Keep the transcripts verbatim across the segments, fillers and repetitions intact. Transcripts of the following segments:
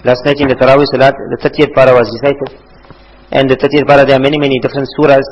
Last night in the Tarawih Salat, the thirtieth para was recited. And the thirtieth para, there are many, many different surahs.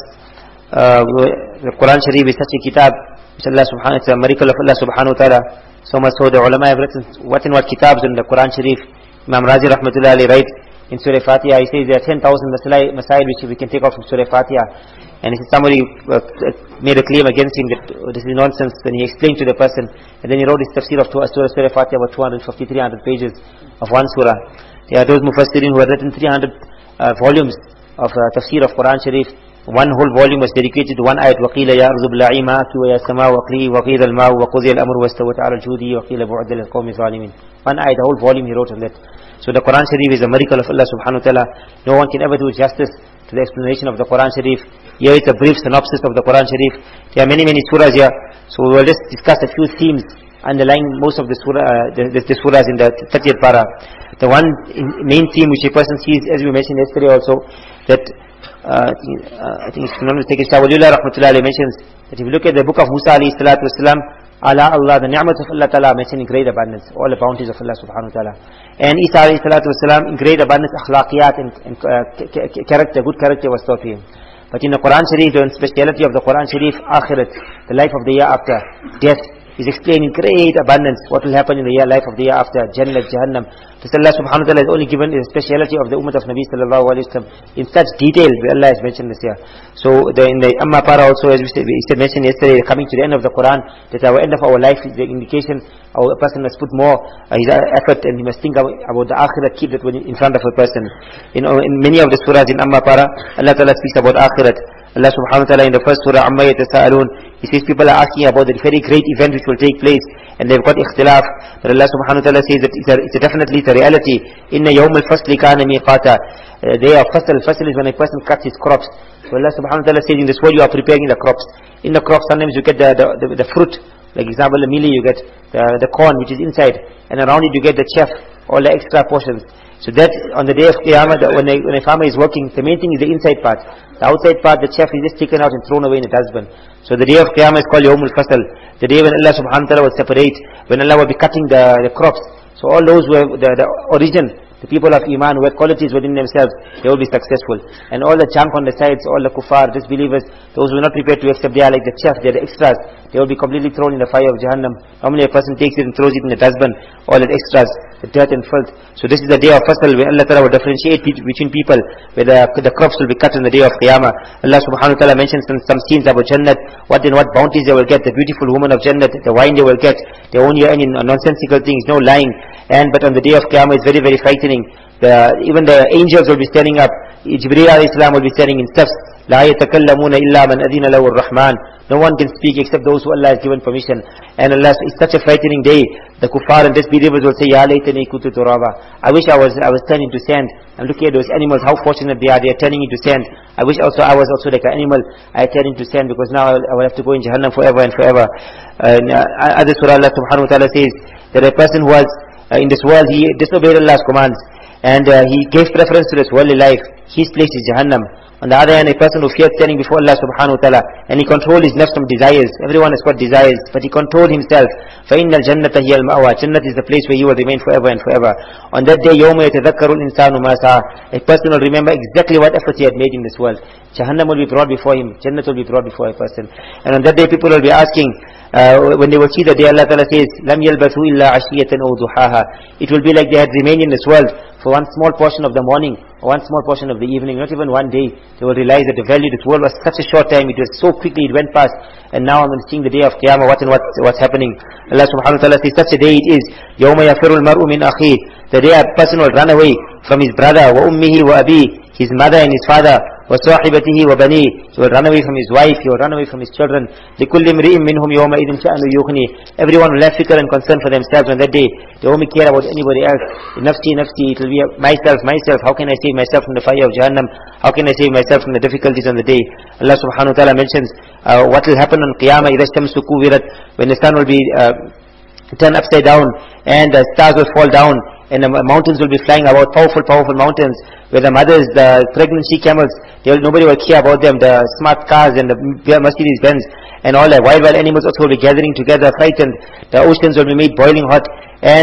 Uh, the Quran Sharif is such a kitab. Allah subhanahu wa ta'ala, it's a miracle of Allah subhanahu wa ta'ala. So much so the ulama have written what and what kitabs in the Quran Sharif. Imam Razi rahmatullah alayhi writes in Surah Fatiha, he says there are ten thousand masail which we can take off from Surah Fatiha. And if somebody uh, made a claim against him that oh, this is nonsense, then he explained to the person, and then he wrote his tafsir of Surah, Surah Fatiha, about two hundred fifty, three hundred pages of one surah. There are those mufassirin who have written three hundred uh, volumes of uh, tafsir of Quran Sharif. One whole volume was dedicated to one ayat. وَقِيلَ يَا أَرْضُ بْلَعِي مَاكِ وَيَا سَمَاءُ وَقْلِي وَقِيلَ الْمَاءُ وَقُضِيَ الْأَمْرُ وَاسْتَوَتْ عَلَى الْجُودِي وَقِيلَ بُعْدَ لِلْقَوْمِ الظَّالِمِينَ. One ayat, the whole volume he wrote on that. So the Quran Sharif is a miracle of Allah subhanahu wa ta'ala. No one can ever do justice to the explanation of the Quran Sharif. Here it's a brief synopsis of the Quran Sharif. There are many, many surahs here. So we will just discuss a few themes underlying most of the surah, uh, the, the, the surahs in the thirtieth para. The one main theme which a person sees, as we mentioned yesterday also, that uh, uh, I think it's not mistaken, Shah Waliullah rahmatullah alayhi mentions that if you look at the book of Musa alayhi salatu wasalam, ala Allah, the ni'mat of Allah ta'ala mentioned in great abundance, all the bounties of Allah subhanahu wa ta'ala. And Isa alayhi salatu wasalam, in great abundance, akhlaqiyat and, and uh, character, good character was taught to him. But in the Quran Sharif, the speciality of the Quran Sharif, akhirat, the life of the year after, death, is explained in great abundance what will happen in the year, life of the year after, Jannah, Jahannam. This Allah subhanahu wa ta'ala has only given the speciality of the ummah of Nabi sallallahu alayhi wa sallam in such detail where Allah has mentioned this here. So the, in the Amma para also, as we said, we said mentioned yesterday, coming to the end of the Quran, that our end of our life is the indication, our person must put more uh, his effort and he must think about, about the akhirat, keep that in front of a person. You know, in many of the surahs in Amma para, Allah ta'ala speaks about akhirat. Allah subhanahu wa ta'ala in the first surah, Amma yatasa'alun, He says people are asking about the very great event which will take place, and they've got ikhtilaf. But Allah subhanahu wa ta'ala says that it's, a, it's a definitely it's a reality. Inna yawm al-fasli kana miqata. Day of fasl. Fasl is when a person cuts his crops. So Allah subhanahu wa ta'ala says in this world you are preparing the crops. In the crops sometimes you get the, the, the, the fruit. Like example, the mealie you get the, the corn which is inside, and around it you get the chaff, all the extra portions. So that on the day of Qiyamah, when a, when a farmer is working, the main thing is the inside part. The outside part, the chaff is just taken out and thrown away in the dustbin. So the day of Qiyamah is called Yawmul Fasl. The day when Allah subhanahu wa ta'ala will separate, when Allah will be cutting the, the crops. So all those who have the, the origin, the people of Iman who have qualities within themselves, they will be successful. And all the junk on the sides, all the kuffar, disbelievers, those who are not prepared to accept, they are like the chaff, they are the extras. They will be completely thrown in the fire of Jahannam. Normally a person takes it and throws it in the dustbin, all the extras, the dirt and filth. So this is the day of Fasl, where Allah Ta'ala will differentiate between people, where the, the crops will be cut on the day of Qiyamah. Allah subhanahu wa ta'ala mentions some, some scenes about Jannat, what and what bounties they will get, the beautiful woman of Jannat, the wine they will get, they only earn in nonsensical things, no lying. And but on the day of Qiyamah it's very, very frightening. The, even the angels will be standing up. Jibreel alayhi salam will be standing in steps. لا يتكلمون إلا من أذن له الرحمن. No one can speak except those who Allah has given permission. And Allah, it's such a frightening day. The kuffar and disbelievers will say, Ya laytani kuntu turaba. I wish I was I was turned into sand. And look at those animals, how fortunate they are. They are turning into sand. I wish also I was also like an animal. I turn into sand because now I will, I will have to go in Jahannam forever and forever. And uh, other surah Allah subhanahu wa ta'ala says that a person who was uh, in this world, he disobeyed Allah's commands. And uh, he gave preference to this worldly life. His place is Jahannam. On the other hand, a person who feared standing before Allah subhanahu wa ta'ala, and he controlled his nafs from desires. Everyone has got desires, but he controlled himself. فَإِنَّ الْجَنَّةَ هِيَ الْمَأْوَى. Jannat is the place where you will remain forever and forever. On that day, يَوْمَ يَتَذَكَّرُ الْإِنسَانُ مَا سَعَى. A person will remember exactly what efforts he had made in this world. Jahannam will be brought before him. Jannat will be brought before a person. And on that day, people will be asking, uh, when they will see the day, Allah Ta'ala says, لَمْ يَلْبَثُوا إِلَّا عَشِيَّةً أَوْ ضُحَاهَا. It will be like they had remained in this world for one small portion of the morning, or one small portion of the evening, not even one day. They will realize that the value, this world was such a short time, it was so quickly, it went past, and now I'm seeing the day of Qiyamah, what and what, what's happening. Allah subhanahu wa ta'ala says, such a day it is, يَوْمَ يَفِرُ الْمَرْءُ مِنْ أَخِيهِ. The day a person will run away from his brother, وَأُمِّهِ وَأَبِيهِ, his mother and his father, وَصَاحِبَتِهِ وَبَنِيهِ. He will run away from his wife, he will run away from his children. لِكُلِّ امْرِئٍ مِّنْهُمْ يَوْمَئِذٍ شَأْنُ يُغْنِي. Everyone will have fikr and concern for themselves on that day. They won't care about anybody else. Nafsi, nafsi, it will be myself, myself. How can I save myself from the fire of Jahannam? How can I save myself from the difficulties on the day? Allah subhanahu wa ta'ala mentions uh, what will happen on Qiyamah. إِذَا الشَّمْسُ كُوِّرَتْ. When the sun will be uh, turned upside down, and the stars will fall down, and the mountains will be flying about, powerful, powerful mountains, where the mothers, the pregnant she camels, they will, nobody will care about them, the smart cars and the Mercedes Benz, and all the wild, wild animals also will be gathering together, frightened. The oceans will be made boiling hot, and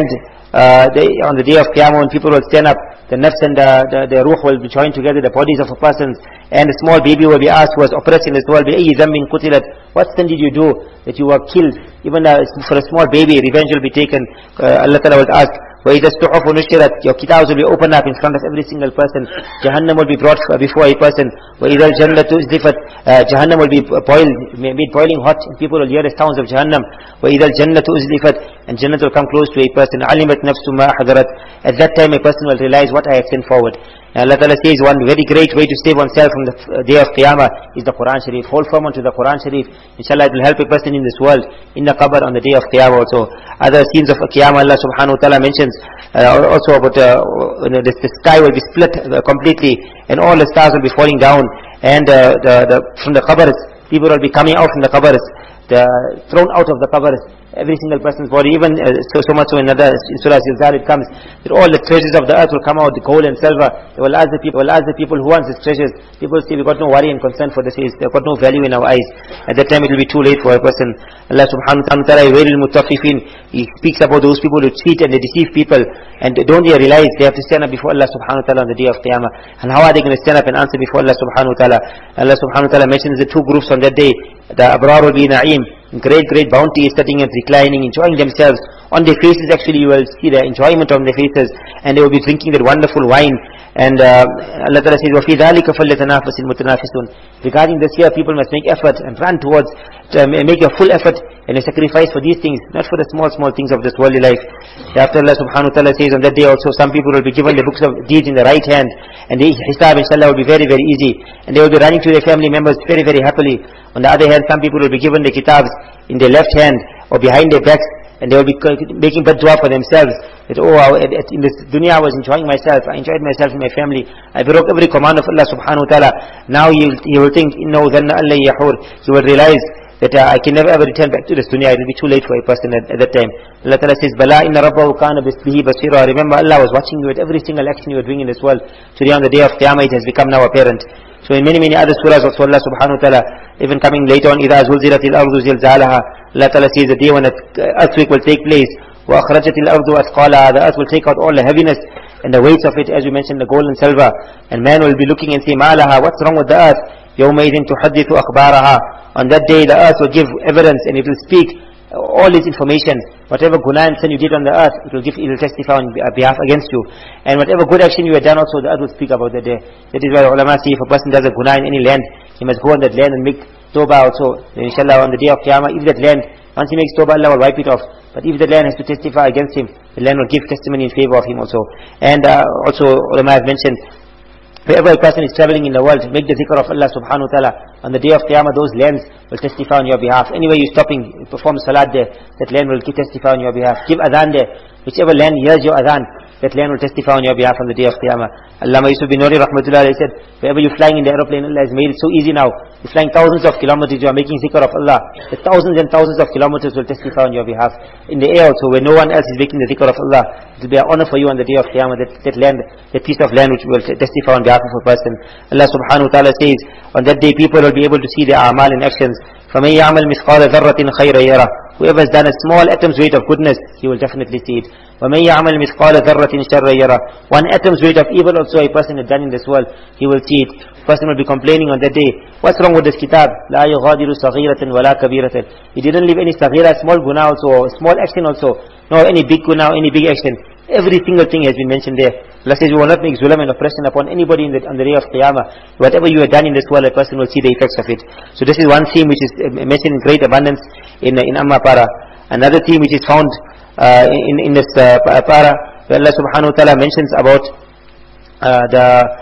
uh, they, on the day of Qiyamah, when people will stand up, the nafs and the, the, the ruh will be joined together, the bodies of a person, and a small baby will be asked, who was oppressed in this world, بِأَيِّ ذَنْبٍ قُتِلَتْ, what sin did you do that you were killed? Even uh, for a small baby, revenge will be taken. uh, Allah Ta'ala will ask, وَإِذَا الصُّحُفُ نُشِرَتْ, your kitabs will be opened up in front of every single person. Jahannam will be brought before a person. وَإِذَا الْجَنَّةُ أُزْلِفَتْ, uh, Jahannam will be boiled, made boiling hot, and people will hear the sounds of Jahannam. وَإِذَا الْجَنَّةُ أُزْلِفَتْ, and Jannah will come close to a person. عَلِمَتْ نَفْسُ مَا حَضَرَتْ, at that time a person will realize what I had sent forward. And Allah Ta'ala says one very great way to save oneself from the day of Qiyamah is the Quran Sharif. Hold firm onto the Quran Sharif. Inshallah it will help a person in this world, in the qabr, on the day of Qiyamah also. Other scenes of Qiyamah, Allah Subhanahu Wa Ta'ala mentions uh, also about uh, you know, the, the sky will be split uh, completely, and all the stars will be falling down, and uh, the, the, from the qabrs, people will be coming out from the qabrs, the, thrown out of the qabrs, every single person's body, even uh, so, so much so in another, in Surah Zilzal it comes, that all the treasures of the earth will come out, the gold and silver. They will ask the people, will ask the people who wants these treasures. People say, we've got no worry and concern for this, they've got no value in our eyes. At that time it will be too late for a person. Allah Subhanahu Wa Ta'ala, Wailul Mutaffifin, He speaks about those people who cheat and they deceive people, and don't they realize they have to stand up before Allah Subhanahu Wa Ta'ala on the day of Qiyamah. And how are they going to stand up and answer before Allah Subhanahu Wa Ta'ala? Allah Subhanahu Wa Ta'ala mentions the two groups on that day. The Abrar will be Na'im, great, great bounty, sitting and reclining, enjoying themselves. On their faces actually you will see the enjoyment on their faces, and they will be drinking that wonderful wine. And uh, Allah Ta'ala says, وَفِي ذَلِكَ فَلْيَتَنَافَسِ الْمُتَنَافِسُونَ, regarding this year, people must make effort and run towards, to make a full effort and a sacrifice for these things, not for the small, small things of this worldly life. After Allah Subhanahu Wa Ta'ala says on that day also, some people will be given the books of deeds in the right hand, and the hisab inshallah will be very, very easy, and they will be running to their family members very, very happily. On the other hand, some people will be given the kitabs in their left hand or behind their backs, and they will be making bad dua for themselves, that oh, in this dunya I was enjoying myself, I enjoyed myself and my family, I broke every command of Allah Subhanahu Wa Ta'ala. Now he will, he will think, إِنَّهُ ذَنَّ أَلَّا يَحُورِ, he will realize that uh, I can never ever return back to this dunya, it will be too late for a person at, at that time. Allah Ta'ala says, بَلَا إِنَّ رَبَّهُ كَانَ بِهِ بَصِيرًا, remember Allah was watching you at every single action you were doing in this world. Today on the day of Qiyamah it has become now apparent. So in many, many other surahs also Allah Subhanahu Wa Ta'ala, even coming later on, إِذَا زُلْزِلَتِ الْأَرْضُ زِلْزَالَهَا, Allah Ta'ala says the day when an earthquake will take place, وَأَخْرَجَتِ الْأَرْضُ أَثْقَالَهَا, the earth will take out all the heaviness and the weights of it, as we mentioned, the gold and silver, and man will be looking and say, مَا لَهَا, what's wrong with the earth? يَوْمَئِذٍ تُحَدِّثُ أَخْبَارَهَا, on that day the earth will give evidence and it will speak all its information. Whatever guna and sin you did on the earth, it will give, it will testify on behalf against you. And whatever good action you had done also, the earth will speak about that day. That is why ulama say, if a person does a guna in any land, he must go on that land and make tawbah also. And inshallah on the day of Qiyamah, if that land, once he makes tawbah, Allah will wipe it off. But if the land has to testify against him, the land will give testimony in favor of him also. And uh, also ulama have mentioned, wherever a person is traveling in the world, make the zikr of Allah Subhanahu Wa Ta'ala. On the day of Qiyamah, those lands will testify on your behalf. Anywhere you're stopping, perform salat there, that land will testify on your behalf. Give adhan there. Whichever land hears your adhan, that land will testify on your behalf on the day of Qiyamah. Allama Yusuf bin Nuri Rahmatullah said, wherever you're flying in the aeroplane, Allah has made it so easy now. You're flying thousands of kilometers, you are making zikr of Allah. The thousands and thousands of kilometers will testify on your behalf. In the air also, where no one else is making the zikr of Allah, it will be an honor for you on the day of Qiyamah, that, that land, that piece of land which will testify on behalf of a person. Allah Subhanahu Wa Ta'ala says, on that day people will be able to see their a'mal and actions. فَمَنْ يَعْمَلْ مِثْقَالَ ذَرَّةٍ خَيْرًا يَرَهُ, whoever has done a small atom's weight of goodness, he will definitely see it. وَمَنْ يَعْمَلْ مِثْقَالَ ذَرَّةٍ شَرًّا يَرَهُ, one atom's weight of evil also a person has done in this world, he will see it. Person will be complaining on that day, what's wrong with this kitab? لَا يُغَادِرُ صَغِيرَةً وَلَا كَبِيرَةً, he didn't leave any saghira, small guna also, small action also, no any big guna, any big action. Every single thing has been mentioned there. Allah says, we will not make zulam and oppression upon anybody in the, on the day of Qiyamah. Whatever you have done in this world, a person will see the effects of it. So this is one theme which is mentioned in great abundance in in Amma Para. Another theme which is found uh, in, in this uh, Para, where Allah Subhanahu Wa Ta'ala mentions about uh, the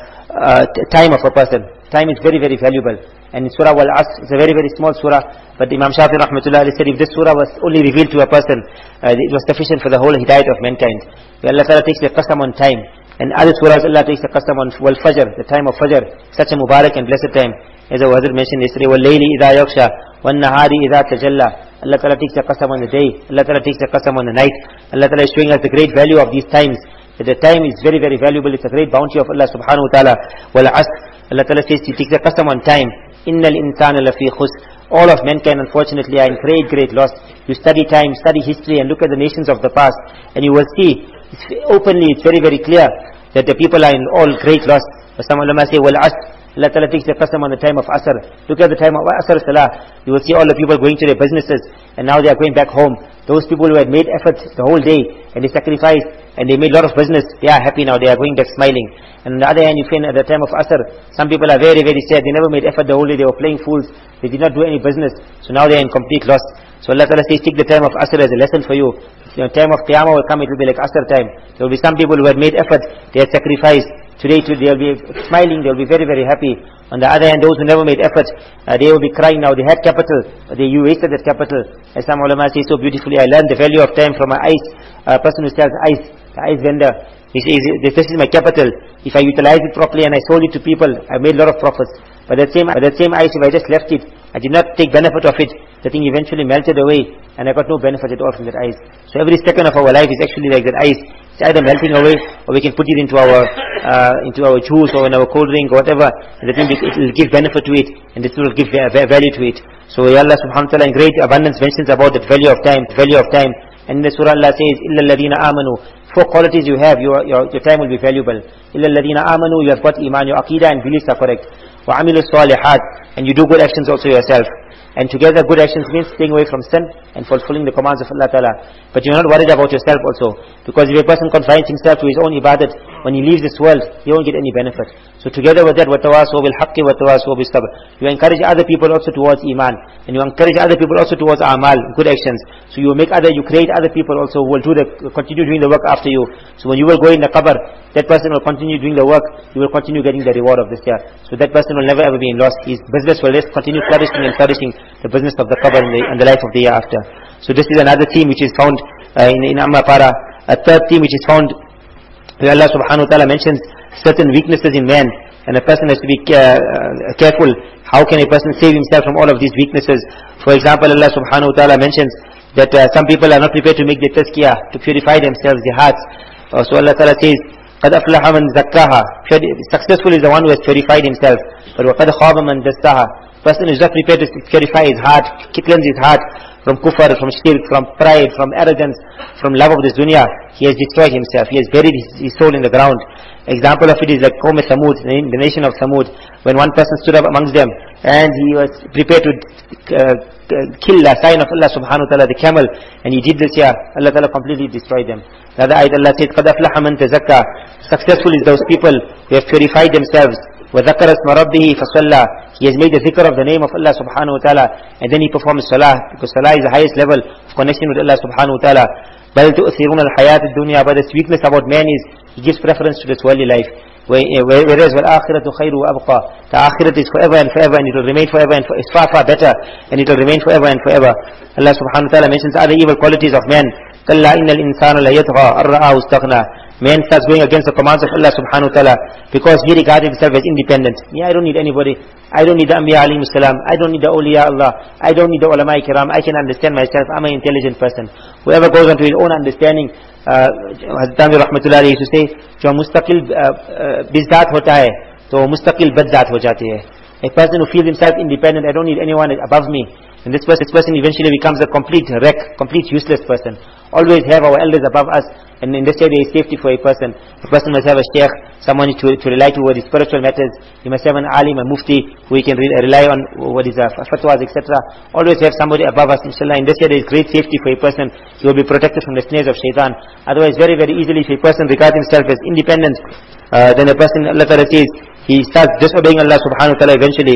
uh, time of a person. Time is very, very valuable. And in Surah Wal-Asr, it's a very, very small surah, but Imam Shafi Rahmatullah said, if this surah was only revealed to a person, uh, it was sufficient for the whole hidayat of mankind. Where Allah Ta'ala takes the qasam on time, and other surahs Allah takes the qasam on Wal-Fajr, the time of Fajr, such a Mubarak and blessed time. As our Hazrat mentioned yesterday, وَاللَّيْلِ إِذَا يَغْشَى وَالنَّهَارِ إِذَا تَجَلَّى, Allah Ta'ala takes the qasam on the day, Allah Ta'ala takes the qasam on the night. Allah Ta'ala is showing us the great value of these times, that the time is very, very valuable, it's a great bounty of Allah Subhanahu Wa Ta'ala. Wal-Asr, Allah Ta'ala says, He takes the qasam on time. إِنَّ الْإِنسَانَ لَفِي خُسْرٍ, all of mankind unfortunately are in great, great loss. You study time, study history, and look at the nations of the past, and you will see it's openly, it's very, very clear that the people are in all great loss. But some ulama say, well, asr. Allah Ta'ala takes the custom on the time of Asr. Look at the time of Asr Salah. You will see all the people going to their businesses, and now they are going back home. Those people who had made effort the whole day, and they sacrificed, and they made a lot of business, they are happy now, they are going back smiling. And on the other hand, you find at the time of Asr, some people are very, very sad. They never made effort the whole day, they were playing fools, they did not do any business, so now they are in complete loss. So Allah Ta'ala says, take the time of Asr as a lesson for you. The time of Qiyamah will come, it will be like Asr time. There will be some people who had made effort, they had sacrificed. Today they will be smiling, they will be very, very happy. On the other hand, those who never made effort, uh, they will be crying now. They had capital, but they, you wasted that capital. As some ulama say so beautifully, I learned the value of time from an ice, a uh, person who sells ice, the ice vendor. He says, this is my capital. If I utilize it properly and I sold it to people, I made a lot of profits. But that same, but that same ice, if I just left it, I did not take benefit of it, the thing eventually melted away, and I got no benefit at all from that ice. So every second of our life is actually like that ice. It's either melting away, or we can put it into our uh, into our juice or in our cold drink or whatever, and the thing it will give benefit to it, and this will give value to it. So Allah subhanahu wa ta'ala in great abundance mentions about that value of time, value of time. And in the surah Allah says, إِلَّا الَّذِينَ آمَنُوا. Four qualities you have, your, your, your time will be valuable. إِلَّا الَّذِينَ آمَنُوا, you have got iman, your aqidah and beliefs are correct. وَعَمِلُوا الصَّالِحَاتِ, and you do good actions also yourself. And together good actions means staying away from sin and fulfilling the commands of Allah Ta'ala. But you're not worried about yourself also. Because if a person confines himself to his own ibadat, when he leaves this world, he won't get any benefit. So together with that, وَتَوَاسَوْا بِالْحَقِّ وَتَوَاسَوْا بِالصَّبْرِ, you encourage other people also towards iman. And you encourage other people also towards amal, good actions. So you make other, you create other people also who will do the, continue doing the work after you. So when you will go in the qabr, that person will continue doing the work, you will continue getting the reward of this year. So that person will never ever be in loss. His business will just continue flourishing and flourishing, the business of the qabr and the, and the life of the year after. So this is another theme which is found uh, in, in Amma Para. A third theme which is found where Allah subhanahu wa ta'ala mentions certain weaknesses in man, and a person has to be uh, careful. How can a person save himself from all of these weaknesses? For example, Allah subhanahu wa ta'ala mentions that uh, some people are not prepared to make the tazkiyah, to purify themselves, their hearts. Uh, so Allah ta'ala says, قَدْ أَفْلَحَ مَنْ زَكَّاهَا. Successful is the one who has purified himself. But وَقَدْ خَابَ مَنْ دَسَّاهَا. Person is not prepared to purify his heart, cleanse his heart from kufr, from shirk, from pride, from arrogance, from love of this dunya. He has destroyed himself. He has buried his, his soul in the ground. Example of it is like Qawm Samud, the nation of Samud, when one person stood up amongst them and he was prepared to uh, kill the sign of Allah subhanahu wa ta'ala, the camel, and he did this here. Allah ta'ala completely destroyed them. Another ayat Allah said, قَدْ أَفْلَحَ مَنْ تَزَكَّى. Successful is those people who have purified themselves. وَذَكَرَ اسْمَ رَبِّهِ فَصَلَّى. He has made the zikr of the name of Allah subhanahu wa ta'ala, and then he performs salah, because salah is the highest level of connection with Allah subhanahu wa ta'ala. بَلْ تُؤْثِرُونَ الْحَيَاةِ الدُّنْيَا. But the weakness about man is, he gives preference to this worldly life. Whereas وَالْآخِرَةُ خَيْرُ وَأَبْقَى. The akhirat is forever and forever, and it will remain forever, and for, it's far far better, and it will remain forever and forever. Allah subhanahu wa ta'ala mentions other evil qualities of man. كَلَّا إِنَّ الْإِنسَانَ لَيَطْغَى أَن رَآهُ اسْتَغْنَى. Man starts going against the commands of Allah subhanahu wa ta'ala because he regarded himself as independent. Yeah, I don't need anybody. I don't need the Anbiya alayhi salam. I don't need the awliya Allah. I don't need the ulama kiram. I can understand myself. I'm an intelligent person. Whoever goes on to his own understanding, Hazrat Tanvi rahmatullahi used to say, जो मुस्तकिल बिज़ात होता है तो मुस्तकिल बदजात हो जाती है. A person who feels himself independent, I don't need anyone above me, and this person, this person eventually becomes a complete wreck, complete useless person. Always have our elders above us, and in this way there is safety for a person. A person must have a shaykh, someone to, to rely to with his spiritual matters. He must have an alim, a mufti, who he can re rely on what is uh, fatwas, et cetera. Always have somebody above us, inshallah. In this way there is great safety for a person. He will be protected from the snares of shaitan. Otherwise, very, very easily, if a person regards himself as independent, uh, then a person, Allah Ta'ala says, he starts disobeying Allah subhanahu wa ta'ala eventually.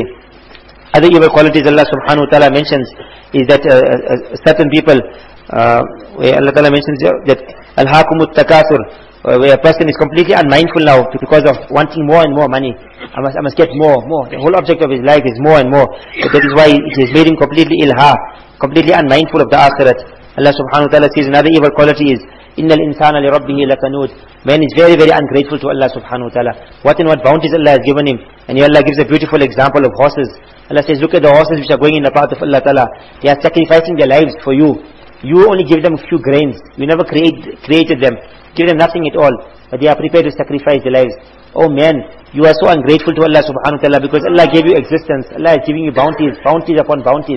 Other evil qualities Allah subhanahu wa ta'ala mentions is that uh, uh, certain people, uh, where Allah ta'ala mentions that Al-Hakumut Takathur, uh, where a person is completely unmindful now because of wanting more and more money. I must, I must get more, more. The whole object of his life is more and more. So that is why it has made him completely ilha, completely unmindful of the akhirat. Allah subhanahu wa ta'ala says another evil quality is Inna al-insana li rabbihi lakanud. Man is very, very ungrateful to Allah subhanahu wa ta'ala. What and what bounties Allah has given him. And here Allah gives a beautiful example of horses. Allah says, look at the horses which are going in the path of Allah ta'ala. They are sacrificing their lives for you. You only give them a few grains. You never create, created them. Give them nothing at all. But they are prepared to sacrifice their lives. Oh man, you are so ungrateful to Allah subhanahu wa ta'ala because Allah gave you existence. Allah is giving you bounties, bounties upon bounties.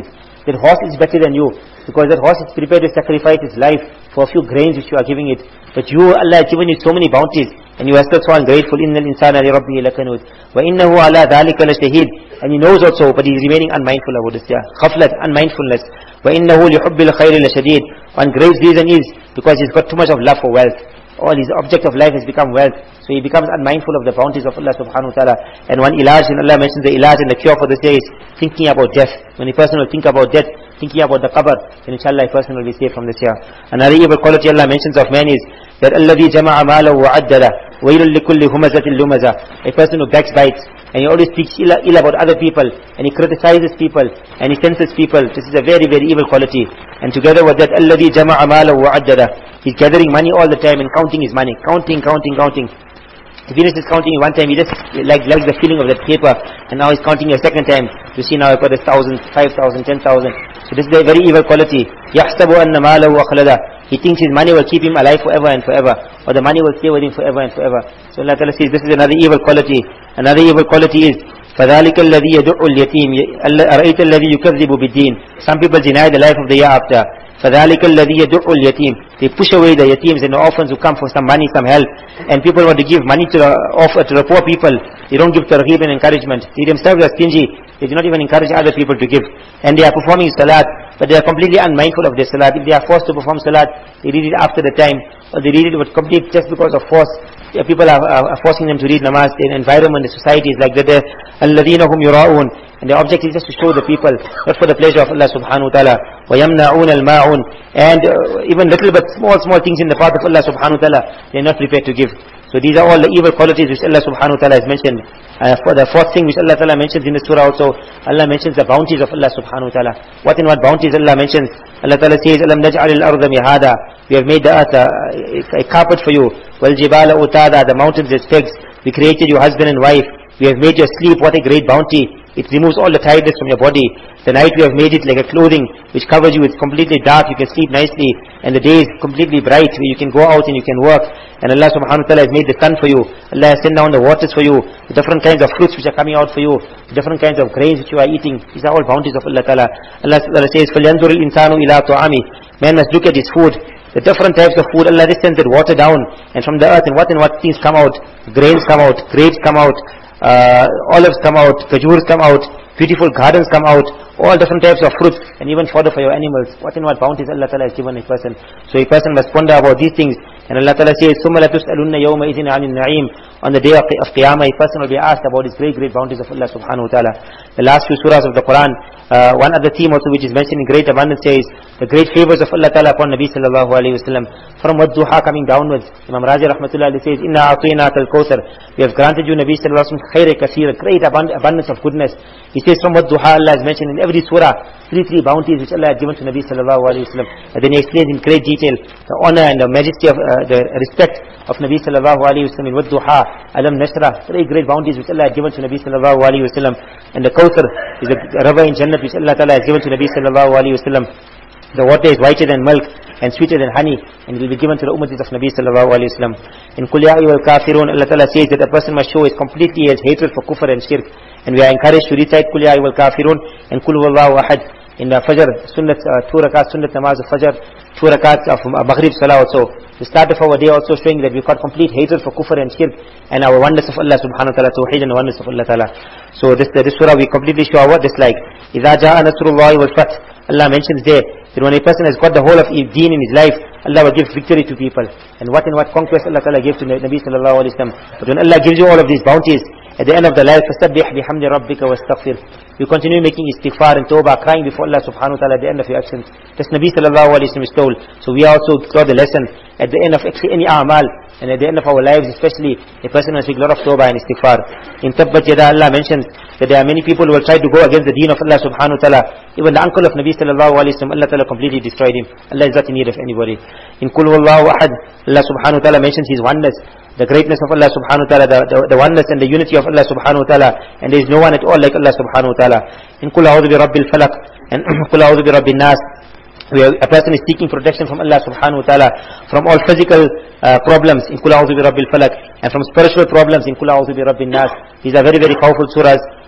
that horse is better than you, because that horse is prepared to sacrifice its life for a few grains which you are giving it. But you, Allah has given you so many bounties, and you are still so ungrateful. إِنَّ الْإِنسَانَ لِرَبِّهِ لَكَنُودٌ وَإِنَّهُ عَلَى ذَلِكَ لَشَهِيدٌ. And he knows also, but he is remaining unmindful about this. Yeah, Ghaflat, unmindfulness. وَإِنَّهُ لِحُبِّ الْخَيْرِ لَشَدِيدٌ. One great reason is because he's got too much of love for wealth. All his object of life has become wealth, so he becomes unmindful of the bounties of Allah subhanahu wa ta'ala. And one ilaj, and Allah mentions the ilaj and the cure for this day is thinking about death. When a person will think about death, thinking about the qabr, then inshallah a person will be saved from this here. Another evil quality Allah mentions of man is that الَّذِي جَمَعَ مَالَهُ وَعَدَّدَهُ وَيْلٌ لِكُلِّ هُمَزَةٍ لُمَزَةٍ. A person who backbites, and he always speaks ill, ill about other people, and he criticizes people, and he censors people. This is a very, very evil quality. And together with that, الَّذِي جَمَعَ مَالَهُ وَعَدَّدَهُ. He's gathering money all the time and counting his money. Counting, counting, counting. He finishes counting one time, he just like, likes the feeling of that paper, and now he's counting a second time to see now I've got a thousand, five thousand, ten thousand. So this is a very evil quality. يَحْسَبُ أَنَّ مَالَهُ أَخْلَدَهُ. He thinks his money will keep him alive forever and forever, or the money will stay with him forever and forever. So Allah Ta'ala says this is another evil quality. Another evil quality is فَذَلِكَ الَّذِي يَدُعُّ الْيَتِيمِ أَرَأَيْتَ الَّذِي يُكَذِّبُ بِالدِّينِ. Some people deny the life of the hereafter. فَذَلِكَ الَّذِي يَدُعُّ الْيَتِيمِ. They push away the yatims and the orphans who come for some money, some help. And people want to give money to the, offer to the poor people. They don't give targheeb and encouragement. They themselves are stingy. They do not even encourage other people to give. And they are performing salat, but they are completely unmindful of their salat. If they are forced to perform salat, they read it after the time, or they read it with complete just because of force. People are, are, are forcing them to read namaz. The environment, the society is like that. الَّذِينَ هُمْ يُرَاءُونَ. And the object is just to show the people, not for the pleasure of Allah subhanahu wa ta'ala. وَيَمْنَعُونَ الْمَاعُونَ. And uh, even little but small, small things in the path of Allah subhanahu wa ta'ala, they are not prepared to give. So these are all the evil qualities which Allah subhanahu wa ta'ala has mentioned. Uh, for the fourth thing which Allah ta'ala mentions in the surah also, Allah mentions the bounties of Allah subhanahu wa ta'ala. What and what bounties Allah mentions? Allah ta'ala says, أَلَمْ نَجْعَلِ الْأَرْضَ مِهَادًا. We have made the earth a, a carpet for you. وَالْجِبَالَ أُتَادًا. The mountains as pegs. We created you husband and wife. We have made you sleep. What a great bounty. It removes all the tiredness from your body. The night we have made it like a clothing which covers you. It's completely dark. You can sleep nicely. And the day is completely bright where you can go out and you can work. And Allah subhanahu wa ta'ala has made the sun for you. Allah has sent down the waters for you. The different kinds of fruits which are coming out for you. The different kinds of grains which you are eating. These are all bounties of Allah ta'ala. Allah ta'ala says, فَلْيَنْظُرِ الْإِنسَانُ إِلَىٰ طَعَامِهِ. Man must look at his food. The different types of food, Allah just sends that water down. And from the earth, and what and what things come out. Grains come out. Grapes come out. Uh, olives come out. Kajurs come out. Beautiful gardens come out. All different types of fruits. And even fodder for your animals. What and what bounties Allah ta'ala has given a person. So a person must ponder about these things. And Allah ta'ala says, ثُمَّ لَتُسْأَلُنَّ يَوْمَئِذٍ عَنِ النَّعِيمِ. On the day of, of Qiyamah, a person will be asked about his great, great bounties of Allah subhanahu wa ta'ala. The last few surahs of the Quran, uh, one other theme also which is mentioned in great abundance says, the great favors of Allah ta'ala upon Nabi sallallahu alayhi wa sallam. From what duha coming downwards, Imam Razi rahmatullah says, Inna a'tuynaaka al-kawthar. We have granted you Nabi sallallahu alayhi wa sallam khayra kaseera, great abund- abundance of goodness. He says from what duha Allah has mentioned in every surah, three, three bounties which Allah has given to Nabi sallallahu alayhi wa sallam. And then he explains in great detail the honor and the majesty of, uh, the respect of Nabi sallallahu alayhi wa sallam in what duha, alam nashra, very great bounties which Allah has given to Nabi sallallahu alayhi wa sallam. And the Kawthar is a river in Jannah which Allah ta'ala has given to Nabi sallallahu alayhi wa sallam. The water is whiter than milk and sweeter than honey, and it will be given to the ummatis of Nabi sallallahu alayhi wa sallam. In Qul ya ayyuhal kafirun, Allah ta'ala says that a person must show his completely his hatred for kufr and shirk. And we are encouraged to recite Qul ya ayyuhal kafirun and Qul huwallahu ahad. In the Fajr, Sunnat, uh, two rakats, Sunnat namaz of Fajr, two rakats of uh, Maghrib Salah also. The start of our day also showing that we've got complete hatred for kufr and shirk and our oneness of Allah subhanahu wa ta'ala, tawheed and the oneness of Allah ta'ala. So this, this surah we completely show our dislike. إِذَا جَاءَ نَصْرُ اللَّهِ وَالْفَتْحِ. Allah mentions there that when a person has got the whole of deen in his life, Allah will give victory to people. And what and what conquest Allah ta'ala gave to Nabi sallallahu alayhi wa sallam. But when Allah gives you all of these bounties, at the end of the life, فَسَبِّحْ بِحَمْدِ رَبِّكَ وَاسْتَغْفِرْ. You continue making istighfar and tawbah, crying before Allah subhanahu wa ta'ala at the end of your actions. This Nabi sallallahu alayhi wa sallam is told. So we also got the lesson at the end of actually any a'mal, and at the end of our lives especially, a person must make a lot of tawbah and istighfar. In Tabbat Yada, Allah mentions that there are many people who will try to go against the deen of Allah subhanahu wa ta'ala. Even the uncle of Nabi sallallahu alayhi wa sallam, Allah ta'ala completely destroyed him. Allah is not in need of anybody. In Qul huwallahu ahad, Allah subhanahu wa ta'ala mentions his oneness, the greatness of Allah subhanahu wa ta'ala, the, the, the oneness and the unity of Allah subhanahu wa ta'ala, and there is no one at all like Allah subhanahu wa ta'ala. In Qul a'udhu bi rabbil falaq and Qul a'udhu bi rabbin nas, where a person is seeking protection from Allah subhanahu wa ta'ala from all physical uh, problems in Qul a'udhu bi rabbil falaq, and from spiritual problems in Qul a'udhu bi rabbin nas. These are very, very powerful surahs.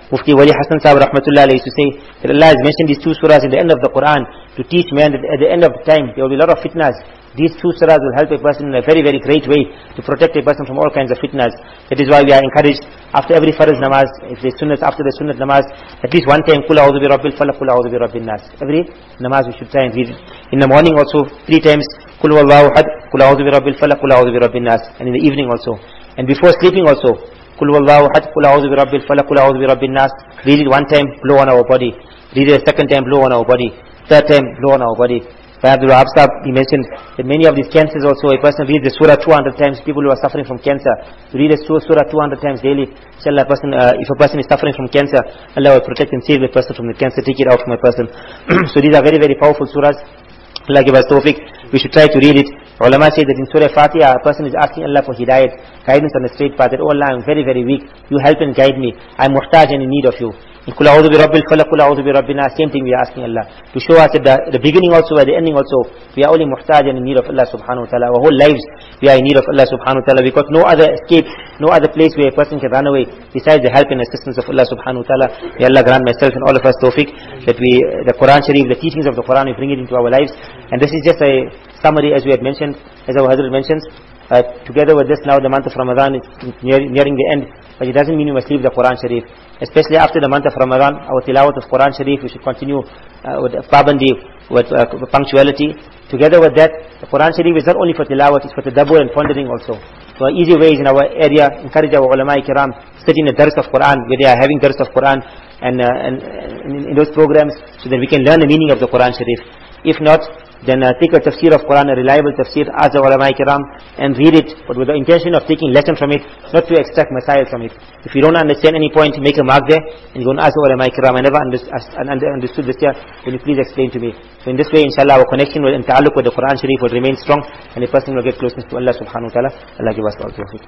Mufti Wali Hassan Sahib Rahmatullah used to say that Allah has mentioned these two surahs in the end of the Quran to teach man that at the end of the time there will be a lot of fitnas. These two surahs will help a person in a very, very great way to protect a person from all kinds of fitnas. That is why we are encouraged after every farz namaz, if there's sunnat, after the sunnat namaz, at least one time, Qul a'udhu bi rabbil falaq, Qul a'udhu bi rabbin nas. Every namaz we should try and read it. In the morning also, three times, Qul huwallahu ahad, Qul a'udhu bi rabbil falaq, Qul a'udhu bi rabbin nas. And in the evening also. And before sleeping also, Qul huwallahu ahad, Qul a'udhu bi rabbil falaq, Qul a'udhu bi rabbin nas. Read it one time, blow on our body. Read it a second time, blow on our body. Third time, blow on our body. Abdul Wahab Sahib, he mentioned that many of these cancers also, a person reads the surah two hundred times, people who are suffering from cancer, to read the surah two hundred times daily, inshallah, person, uh, if a person is suffering from cancer, Allah will protect and save the person from the cancer, take it out from a person. So these are very, very powerful surahs. Allah give us tawfiq. We should try to read it. Ulama say that in Surah Fatiha, a person is asking Allah for hidayat, guidance on the straight path, that, oh Allah, I'm very, very weak, you help and guide me, I'm muhtaj and in need of you. In Qul a'udhu bi rabbil falaq, Qul a'udhu bi rabbin nas, same thing we are asking Allah. To show us at the, the beginning also, at the ending also, we are only muhtaj and in need of Allah subhanahu wa ta'ala. Our whole lives, we are in need of Allah subhanahu wa ta'ala. We got no other escape, no other place where a person can run away, besides the help and assistance of Allah subhanahu wa ta'ala. May Allah grant myself and all of us tawfiq, that we, the Quran Sharif, the teachings of the Quran, we bring it into our lives. And this is just a summary, as we had mentioned, as our Hazrat mentions. Uh, together with this, now the month of Ramadan is near, nearing the end, but it doesn't mean we must leave the Quran Sharif. Especially after the month of Ramadan, our tilawat of Quran Sharif, we should continue uh, with pabandi, with uh, punctuality. Together with that, the Quran Sharif is not only for tilawat, it's for tadabbur and pondering also. So easy ways in our area, encourage our ulama kiram, study in the dars of Quran, where they are having dars of Quran, and, uh, and, and in, in those programs, so that we can learn the meaning of the Quran Sharif. If not, then uh, take a tafsir of Quran, a reliable tafsir, ask the ulama kiram, and read it, but with the intention of taking lesson from it, not to extract masail from it. If you don't understand any point, make a mark there, and go and ask the ulama kiram, I never understood, understood this here, can you please explain to me? So in this way, inshallah, our connection with, and ta'alluq with the Quran Sharif will remain strong, and a person will get closeness to Allah subhanahu wa ta'ala. Allah give us all tawfiq.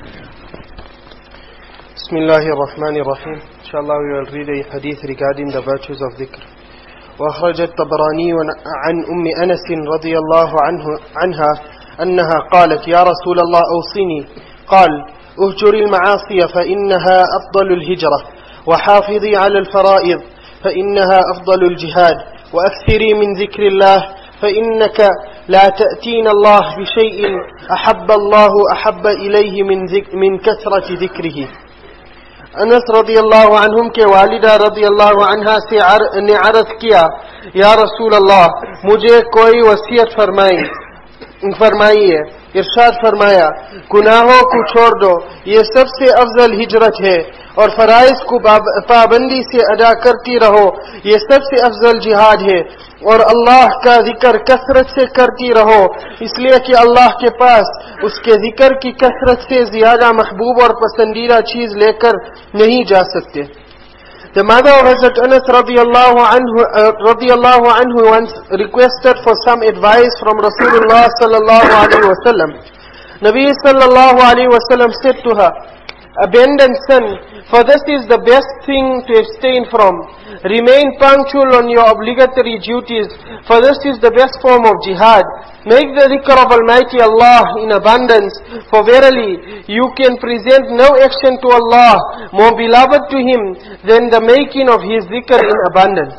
Bismillahir Rahmanir Rahim. Inshallah, we will read a hadith regarding the virtues of dhikr. وأخرج الطبراني عن أم أنس رضي الله عنه عنها أنها قالت يا رسول الله أوصني قال اهجر المعاصي فإنها أفضل الهجرة وحافظي على الفرائض فإنها أفضل الجهاد وأكثري من ذكر الله فإنك لا تأتين الله بشيء أحب الله أحب إليه من, من كثرة ذكره. Anas रदी अल्लाह अन्हुम के वालिदा रदी अल्लाह अन्हा से ने अर्ज किया, या रसूल अल्लाह, मुझे कोई वसीयत फरमाई फरमाइए। इरशाद फरमाया, गुनाहों को छोड़ दो, ये सबसे अफजल हिजरत है, और फराइज को पाबंदी से अदा करती रहो, ये सबसे अफजल जिहाद है, और अल्लाह का जिक्र कसरत से करती रहो, इसलिए कि अल्लाह के पास उसके जिक्र की कसरत से ज्यादा महबूब और पसंदीदा चीज लेकर नहीं जा सकते। The mother of Hazrat Anas radiallahu anhu, uh, radiallahu anhu once requested for some advice from Rasulullah sallallahu alaihi wasallam. Nabi sallallahu alaihi wasallam said to her, abandon sin, for this is the best thing to abstain from. Remain punctual on your obligatory duties, for this is the best form of jihad. Make the dhikr of Almighty Allah in abundance, for verily you can present no action to Allah more beloved to Him than the making of His dhikr in abundance.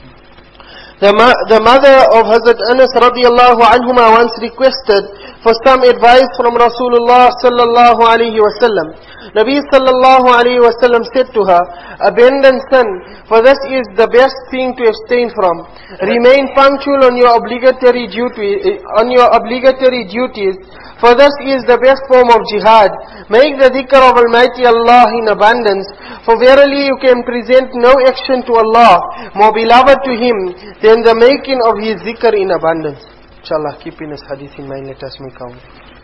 The, ma- the mother of Hazrat Anas radiallahu anhuma once requested for some advice from Rasulullah sallallahu alaihi wasallam. Nabi sallallahu alaihi wasallam said to her, abandon sin, for this is the best thing to abstain from. Remain punctual on your obligatory duty, on your obligatory duties, for this is the best form of jihad. Make the dhikr of Almighty Allah in abundance, for verily you can present no action to Allah more beloved to Him than the making of His dhikr in abundance. Inshallah, keeping this hadith in mind, let us make our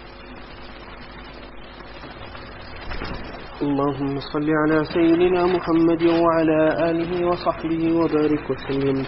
اللهم صل على سيدنا محمد وعلى آله وصحبه وبارك وسلم.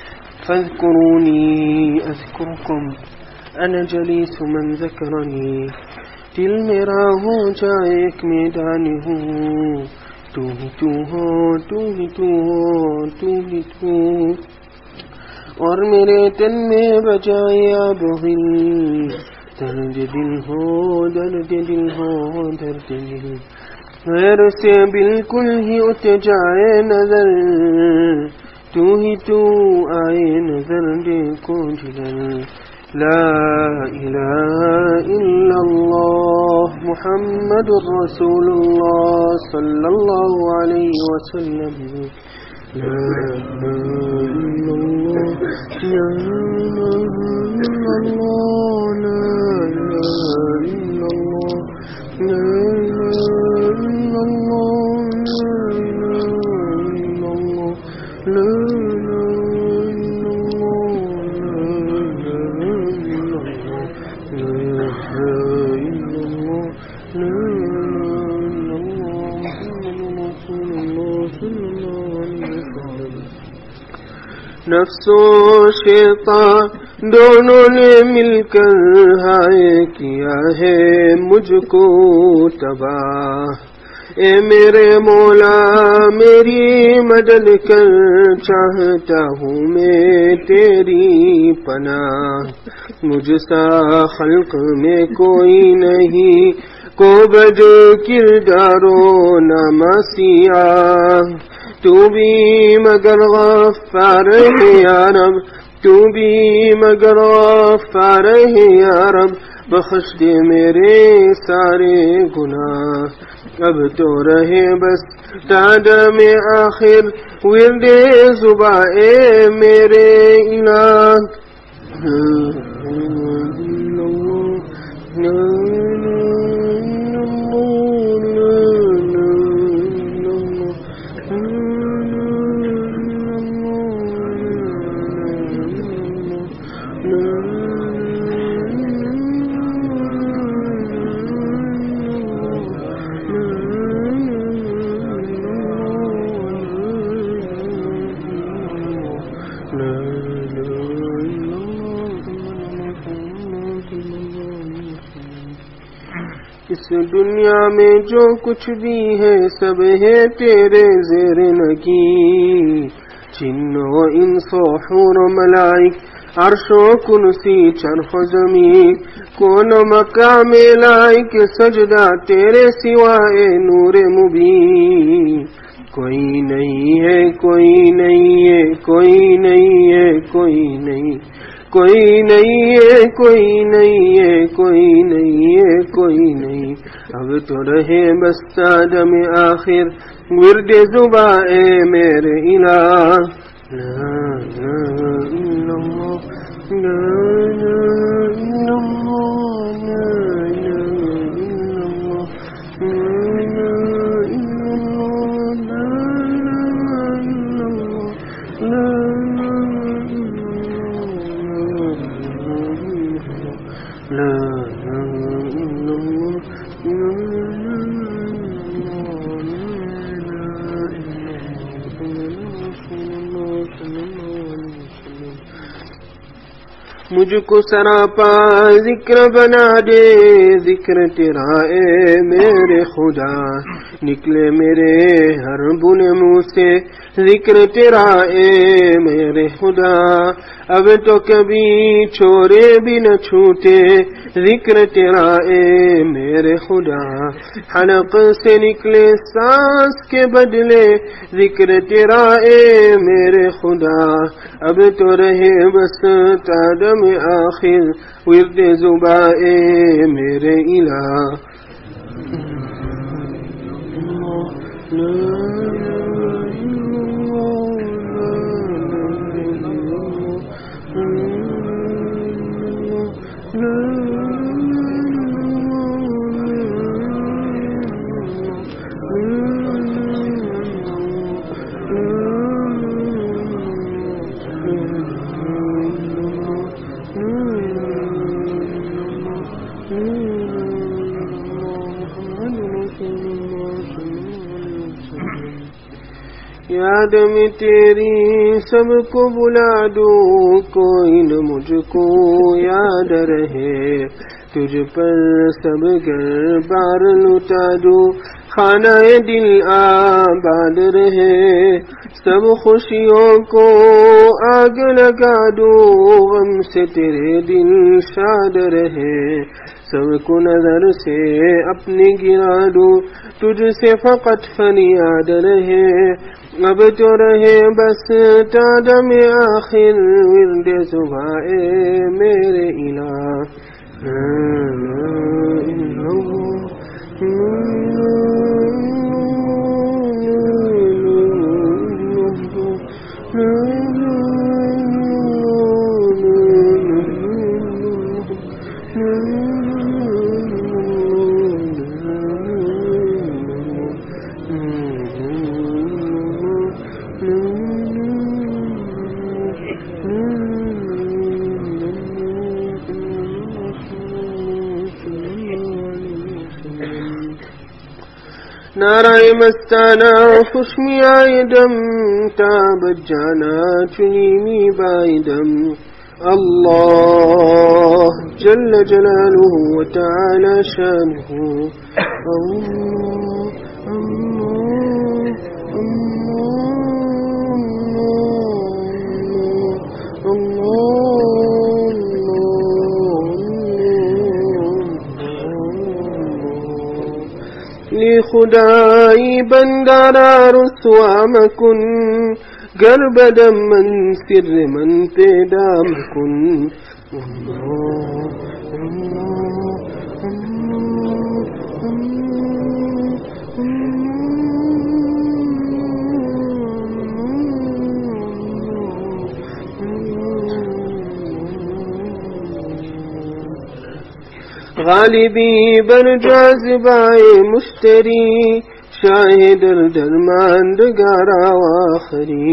فاذكروني أذكركم أنا جليس من ذكرني दिल मेरा हो जाए एक मैदान हूँ तू ही तू हो तू ही तू हो तू ही तू और मेरे तन में बजाए अब हिल दर्द दिल हो दर्द दिल हो दर्द दिल गैर से बिल्कुल ही उठ जाए नजर, तू ही तू आए नजर देखो जिगर। ला इलाहा इल्लल्लाह मुहम्मदुर रसूलुल्लाह सल्लल्लाहु अलैहि वसल्लम। ला नफ्सो शैतान दोनों ने मिलकर हाय किया है मुझको तबाह। ए मेरे मौला मेरी मदद कर, चाहता हूँ मैं तेरी पनाह। मुझसा खल्क में कोई नहीं, को बद किरदारो नमसिया। तू भी मगर गफ्फार है या रब, तू भी मगर गफ्फार है या रब। बख्श दे मेरे सारे गुनाह, अब तो रहे बस तादा में आखिर विर्दे जुबा ए मेरे इलाह। इस दुनिया में जो कुछ भी है सब है तेरे ज़ेर नकी। जिन्नो इंसो हूर मलाइक अर्शो कुर्सी चरख ज़मीन, कौन मकाम लाइक सजदा तेरे सिवाए नूरे मुबीन। कोई नहीं है कोई नहीं है कोई नहीं है कोई नहीं, कोई नहीं है कोई नहीं है कोई नहीं है कोई नहीं। अब तो रहे बस तादा में आखिर विर्दे जुबा ए मेरे इलाह। ला इलाहा इल्लल्लाह, ला इलाहा इल्लल्लाह, ला मुझको सरापा जिक्र बना दे, जिक्र तेरा ए मेरे खुदा। निकले मेरे हर बुने मुँह से जिक्र तेरा ए मेरे खुदा। अब तो कभी छोरे भी न छूटे जिक्र तेरा ए मेरे खुदा। हलक से निकले सांस के बदले जिक्र तेरा ए मेरे खुदा। अब तो रहे बस तादा में आखिर विर्दे जुबा ए मेरे इलाह। याद में तेरी सबको बुला दूं, कोई न मुझको याद रहे। तुझ पर सब घर बार लुटा दूं, खाना दिल आबाद रहे। सब खुशियों को आग लगा दूं, गम से तेरे दिल शाद रहे। सबको नजर से अपनी गिरा दूं, तुझसे फकत फरियाद रहे अब तो रहे बस तादम आखिर विर्द सुबह मेरे इलाह नाराए मस्ताना खुशमी आयदम ताबत जाना चुनीमी बायदम अल्लाह जल्ल जलालुहु व तआला शानुहु खुदाई बंदारा रुसवा मकुन गर्ब दम मन सिर मन पैदा मकुन गालिबी बर जाज़िबाए मुश्तरी शाहिद दरमांद गारा आखरी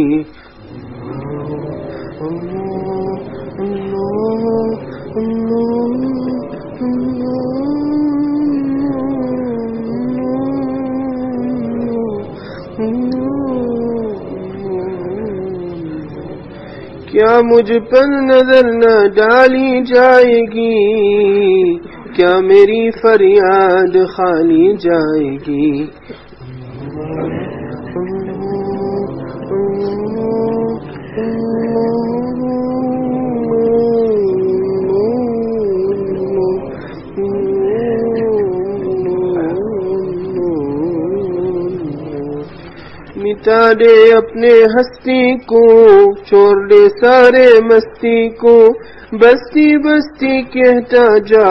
क्या मुझ पर नजर न डाली जाएगी क्या मेरी फरियाद खाली जाएगी मिटा दे अपने हस्ती को छोड़ दे सारे मस्ती को बस्ती बस्ती कहता जा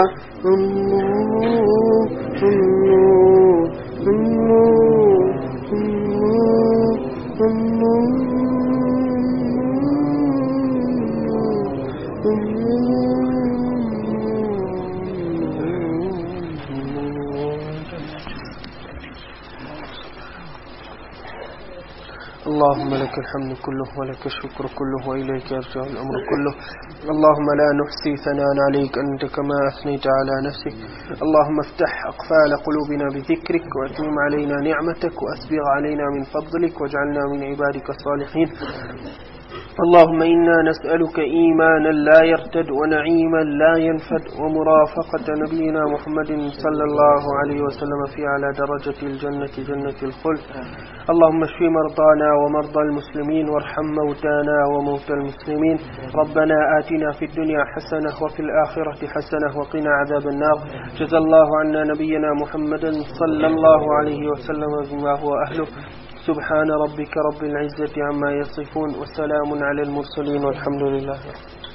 اللهم لك الحمد كله ولك الشكر كله وإليك يرجع الأمر كله اللهم لا نحصي ثناء عليك أنت كما أثنيت على نفسك اللهم افتح أقفال قلوبنا بذكرك وأتمم علينا نعمتك وأسبغ علينا من فضلك واجعلنا من عبادك الصالحين اللهم إنا نسألك إيمانا لا يرتد ونعيما لا ينفد ومرافقة نبينا محمد صلى الله عليه وسلم في على درجة الجنة جنة الخلد اللهم اشف مرضانا ومرضى المسلمين وارحم موتانا وموتى المسلمين ربنا آتنا في الدنيا حسنة وفي الآخرة حسنة وقنا عذاب النار جزا الله عنا نبينا محمدا صلى الله عليه وسلم بما هو أهله سبحان ربك رب العزة عما يصفون وسلام على المرسلين والحمد لله.